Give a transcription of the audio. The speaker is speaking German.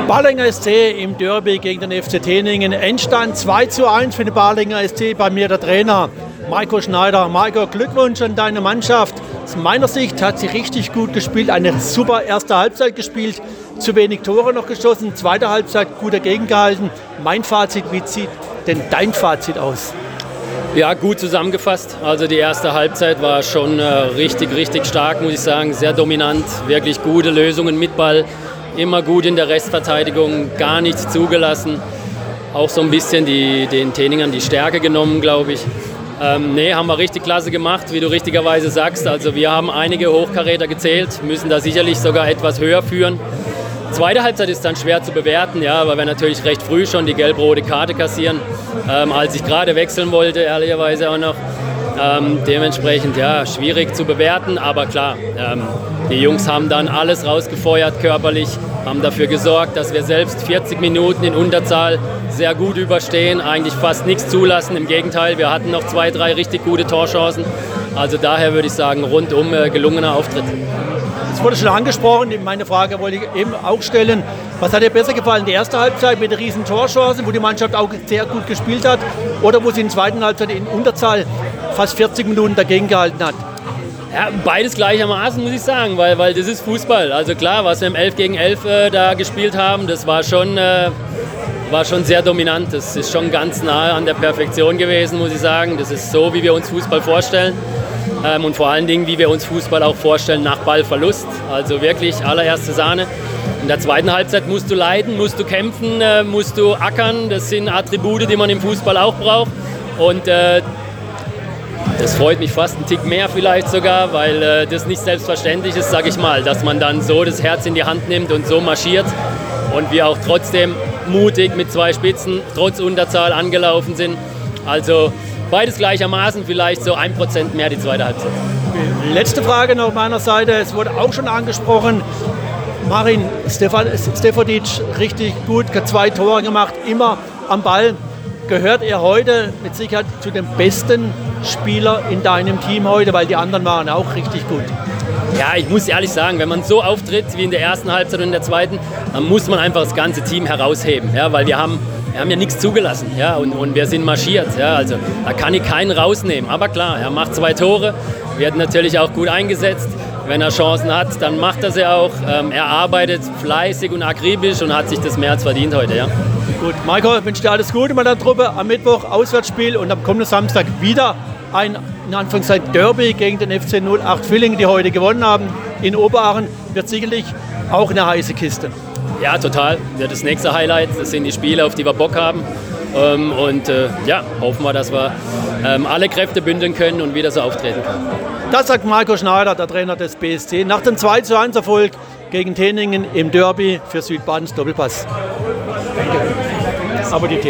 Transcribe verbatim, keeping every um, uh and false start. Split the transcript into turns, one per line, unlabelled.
Ballinger S C im Derby gegen den F C Teningen. Endstand zwei zu eins für den Ballinger S C. Bei mir der Trainer Marco Schneider. Marco, Glückwunsch an deine Mannschaft. Aus meiner Sicht hat sie richtig gut gespielt. Eine super erste Halbzeit gespielt. Zu wenig Tore noch geschossen. Zweite Halbzeit gut dagegen gehalten. Mein Fazit, wie sieht denn dein Fazit aus?
Ja, gut zusammengefasst. Also die erste Halbzeit war schon äh, richtig, richtig stark, muss ich sagen. Sehr dominant, wirklich gute Lösungen mit Ball. Immer gut in der Restverteidigung, gar nichts zugelassen. Auch so ein bisschen die, den Teningern die Stärke genommen, glaube ich. Ähm, nee, haben wir richtig klasse gemacht, wie du richtigerweise sagst. Also wir haben einige Hochkaräter gezählt, müssen da sicherlich sogar etwas höher führen. Zweite Halbzeit ist dann schwer zu bewerten, ja, weil wir natürlich recht früh schon die gelb-rote Karte kassieren, ähm, als ich gerade wechseln wollte, ehrlicherweise auch noch. Ähm, dementsprechend, ja, schwierig zu bewerten, aber klar, ähm, die Jungs haben dann alles rausgefeuert körperlich, haben dafür gesorgt, dass wir selbst vierzig Minuten in Unterzahl sehr gut überstehen, eigentlich fast nichts zulassen. Im Gegenteil, wir hatten noch zwei, drei richtig gute Torchancen. Also daher würde ich sagen, rundum äh, gelungener Auftritt.
Es wurde schon angesprochen, meine Frage wollte ich eben auch stellen. Was hat dir besser gefallen, die erste Halbzeit mit der riesen Torchance, wo die Mannschaft auch sehr gut gespielt hat, oder wo sie in der zweiten Halbzeit in Unterzahl fast vierzig Minuten dagegen gehalten hat?
Ja, beides gleichermaßen, muss ich sagen, weil, weil das ist Fußball. Also klar, was wir im elf gegen elf äh, da gespielt haben, das war schon, äh, war schon sehr dominant. Das ist schon ganz nahe an der Perfektion gewesen, muss ich sagen. Das ist so, wie wir uns Fußball vorstellen. Ähm, und vor allen Dingen, wie wir uns Fußball auch vorstellen nach Ballverlust. Also wirklich allererste Sahne. In der zweiten Halbzeit musst du leiden, musst du kämpfen, äh, musst du ackern. Das sind Attribute, die man im Fußball auch braucht. Und äh, das freut mich fast einen Tick mehr vielleicht sogar, weil äh, das nicht selbstverständlich ist, sage ich mal, dass man dann so das Herz in die Hand nimmt und so marschiert. Und wir auch trotzdem mutig mit zwei Spitzen, trotz Unterzahl angelaufen sind. Also beides gleichermaßen, vielleicht so ein Prozent mehr die zweite Halbzeit.
Letzte Frage noch meiner Seite, es wurde auch schon angesprochen. Marin Stefanic, richtig gut, zwei Tore gemacht, immer am Ball. Gehört er heute mit Sicherheit zu den besten Spielern in deinem Team heute, weil die anderen waren auch richtig gut?
Ja, ich muss ehrlich sagen, wenn man so auftritt wie in der ersten Halbzeit und in der zweiten, dann muss man einfach das ganze Team herausheben, ja, weil wir haben Wir haben ja nichts zugelassen, ja, und, und wir sind marschiert. Ja, also da kann ich keinen rausnehmen. Aber klar, er macht zwei Tore, wird natürlich auch gut eingesetzt. Wenn er Chancen hat, dann macht er sie auch. Ähm, er arbeitet fleißig und akribisch und hat sich das mehr als verdient heute. Ja.
Gut, Marco, ich wünsche dir alles Gute mit der Truppe. Am Mittwoch Auswärtsspiel und am kommenden Samstag wieder ein in Anführungszeichen Derby gegen den F C null acht Villingen, die heute gewonnen haben. In Oberachen wird sicherlich auch eine heiße Kiste.
Ja, total. Das nächste Highlight, das sind die Spiele, auf die wir Bock haben. Ähm, und äh, ja, hoffen wir, dass wir ähm, alle Kräfte bündeln können und wieder so auftreten können.
Das sagt Marco Schneider, der Trainer des B S C, nach dem zwei zu eins Erfolg gegen Teningen im Derby für Südbadens Doppelpass. Danke. Aber die